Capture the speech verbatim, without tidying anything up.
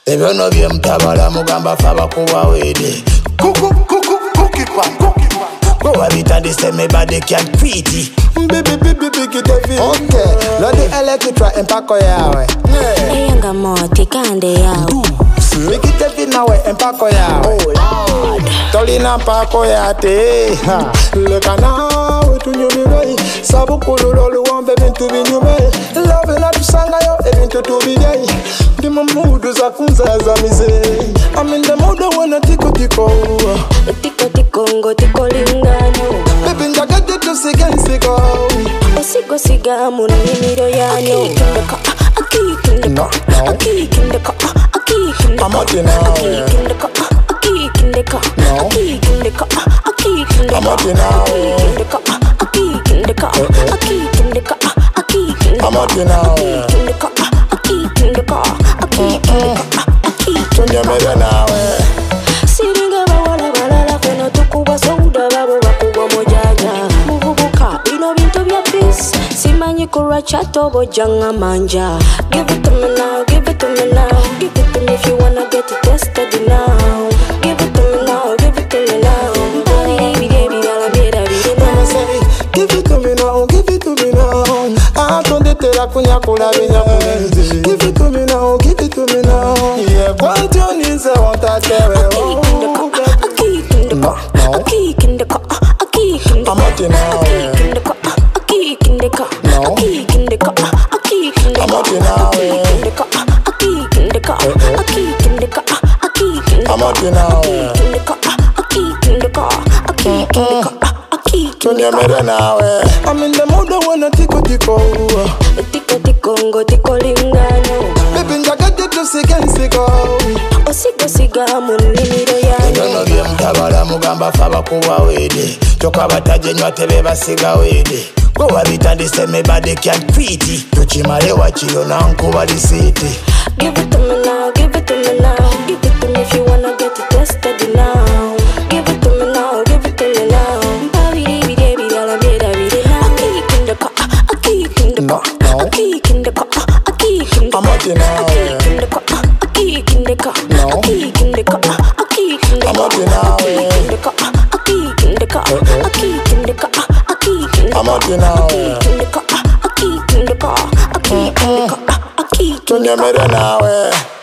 Ebyo no bye mtabala mugamba faba kuwa wede. Kuku kuku kuki kwa kuki kwa. Go abitandise me body can pretty. Baby baby baby David. Okay. Lodi electra empako yawe. Eyanga moti kande yawe. Make it every now and pako ya. Oh Lord. Tolina pako ya te. Look now to you me. Sabu kululu one baby to be new me. Love na tusanga yo evento to be day. The mood za kunza za mize. I'm in the mood wanna tiko tiko. Tiko tiko ngo tiko lingano. Baby ndaga to sigan sigo. Sigo siga munimiro yano. Akikindeka. Akikindeka. I'm out in now. No. I'm out in now. I'm out in now. Tunya mera nawe. Siringa bawala balala feno tukuba souda babo bakuba mojaja. Muvubuka bino bintu bya peace. Simanyi kurwa chato bojanga manja. Give it to me now, give it to me now. Give it to me if you wanna get it tested now. Give it to me now, give it to me now. Baby, baby, gala mera bide now. Give it to me now, give it to me now. Ah, tonde te la kunya kula binya kule. Give it to me now, give it to me now. Yeah, what you need is what I tell you. A kick in the car, a kick in the car, a kick in the car. I'm out in now. A kick in the car, a kick in the car, a kick in the car, a kick in the car. I'm out in now. A kick in the car, a kick in the car, a kick in the car. I'm out in now. A kick in the car, a kick in the car, a kick in the Tunya mera nawe. I'm in the mood wanna tiko tiko. Tiko tiko ngo tiko lingano. Baby ndaga to sigan sigo. Osigo siga munimiro yano. Ndono bye mtabala mugamba faba kuwa wede. Toka bataje nyote beba siga wede. Go abitandise me body can pretty. Tuchimale wachilo na nkuba lisiti. Give it to me now, give it to me now. Give it to me if you wanna get it tested now. Give it to me now, give it to me now. Baby, baby, baby, gala mera bide now. A kick in the car, a kick in the car, a kick in the car, a kick in the car. I'm out in now. A kick in the car, a kick in the car, a kick in the car, a kick in the car. I'm out in now. A kick in the car, a kick in the car, a kick in the car, a kick in the car. I'm out in now. A kick in the car, a kick in the car, a kick in the car, a kick in the car. Tunya mera nawe.